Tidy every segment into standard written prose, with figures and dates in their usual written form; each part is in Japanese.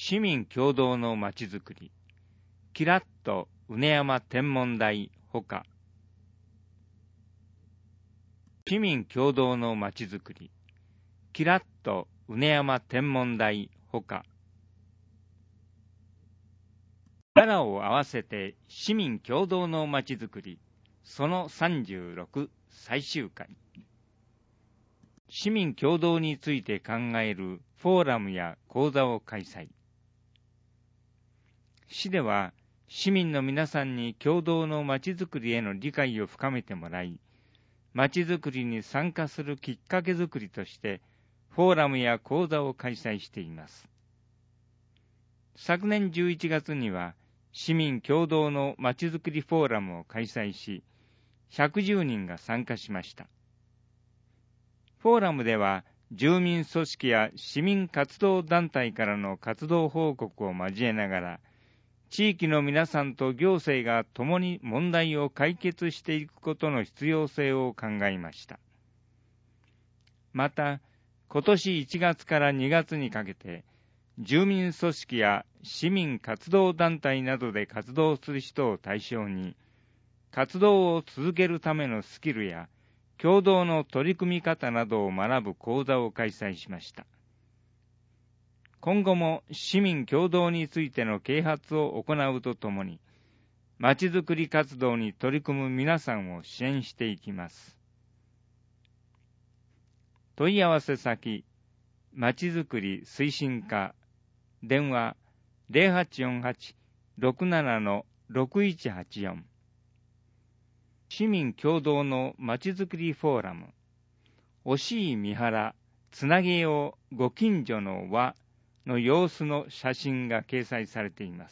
市民共同のまちづくり、キラッと畝山天文台ほか。市民共同のまちづくり、キラッと畝山天文台ほか。力を合わせて市民共同のまちづくり、その36最終回。市民共同について考えるフォーラムや講座を開催。市では市民の皆さんに共同のまちづくりへの理解を深めてもらい、まちづくりに参加するきっかけづくりとしてフォーラムや講座を開催しています。昨年11月には市民共同のまちづくりフォーラムを開催し、110人が参加しました。フォーラムでは住民組織や市民活動団体からの活動報告を交えながら、地域の皆さんと行政が共に問題を解決していくことの必要性を考えました。また、今年1月から2月にかけて、住民組織や市民活動団体などで活動する人を対象に、活動を続けるためのスキルや共同の取り組み方などを学ぶ講座を開催しました。今後も市民共同についての啓発を行うとともに、まちづくり活動に取り組む皆さんを支援していきます。問い合わせ先、まちづくり推進課、電話 0848-67-6184。市民共同のまちづくりフォーラム、惜しい三原、つなげようご近所の輪の様子の写真が掲載されています。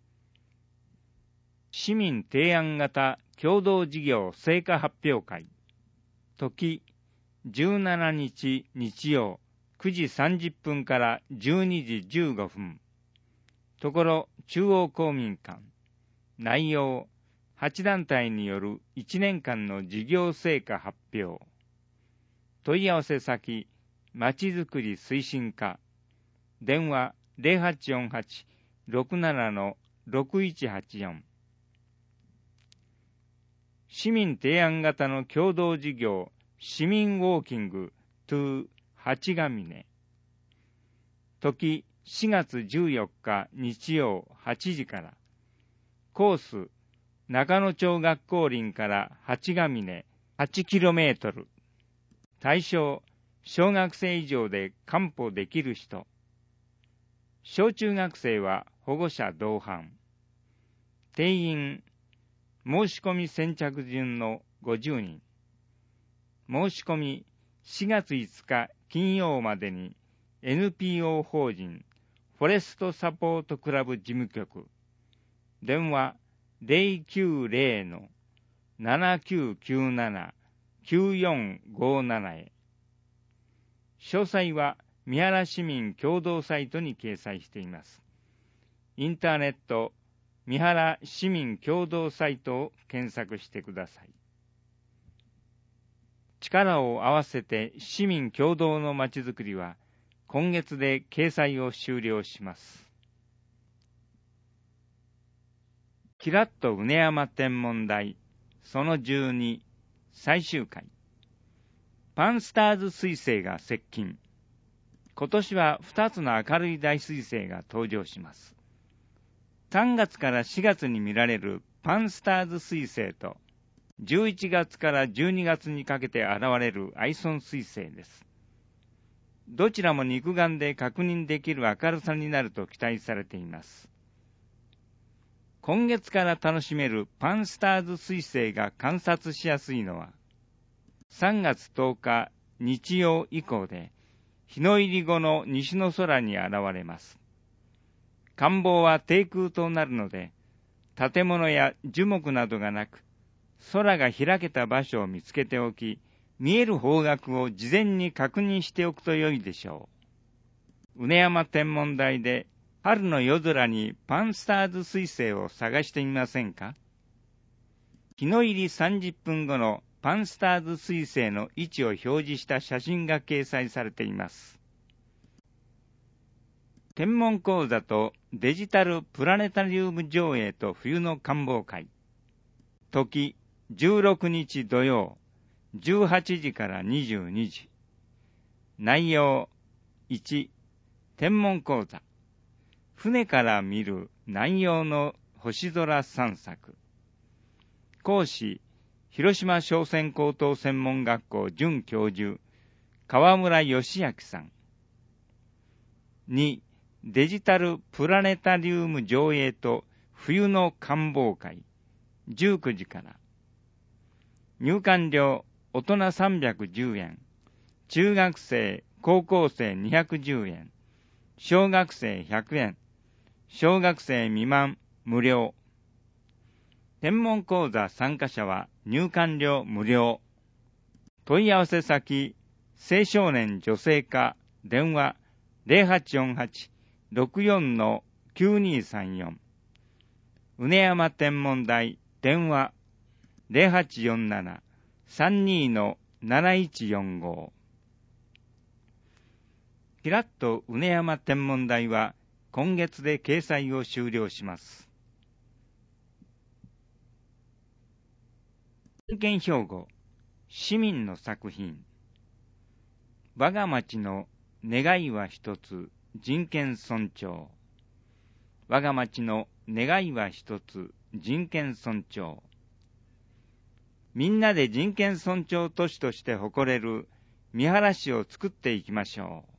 市民提案型共同事業成果発表会、時17日日曜9時30分から12時15分。ところ中央公民館。内容、8団体による1年間の事業成果発表。問い合わせ先、まちづくり推進課。電話 0848-67-6184。市民提案型の共同事業市民ウォーキング to 八ヶ峰。時4月14日日曜8時から。コース中野町学校林から八ヶ峰 8km。対象小学生以上で完歩できる人。小中学生は保護者同伴。定員、申し込み先着順の50人。申し込み4月5日金曜までに NPO 法人フォレストサポートクラブ事務局。電話 090-7997-9457 へ。詳細は三原市民共同サイトに掲載しています。インターネット三原市民共同サイトを検索してください。力を合わせて市民共同のまちづくりは今月で掲載を終了します。キラッと畝山天文台その12最終回。パンスターズ彗星が接近。今年は2つの明るい大彗星が登場します。3月から4月に見られるパンスターズ彗星と、11月から12月にかけて現れるアイソン彗星です。どちらも肉眼で確認できる明るさになると期待されています。今月から楽しめるパンスターズ彗星が観察しやすいのは、3月10日日曜以降で、日の入り後の西の空に現れます。観望は低空となるので、建物や樹木などがなく、空が開けた場所を見つけておき、見える方角を事前に確認しておくと良いでしょう。畝山天文台で春の夜空にパンスターズ彗星を探してみませんか？日の入り30分後のパンスターズ彗星の位置を表示した写真が掲載されています。 天文講座とデジタルプラネタリウム上映と冬の観望会。時16日土曜、18時から22時。内容1、天文講座。船から見る南洋の星空散策。講師、広島商船高等専門学校准教授、川村義明さん。2、デジタルプラネタリウム上映と冬の観望会。19時から。入館料、大人310円。中学生、高校生210円。小学生100円。小学生未満無料。天文講座参加者は入館料無料。問い合わせ先、青少年女性課、電話 0848-64-9234。畝山天文台、電話 0847-32-7145。キラッと畝山天文台は今月で掲載を終了します。人権標語、市民の作品。我が町の願いは一つ、人権尊重。我が町の願いは一つ、人権尊重。みんなで人権尊重都市として誇れる三原市を作っていきましょう。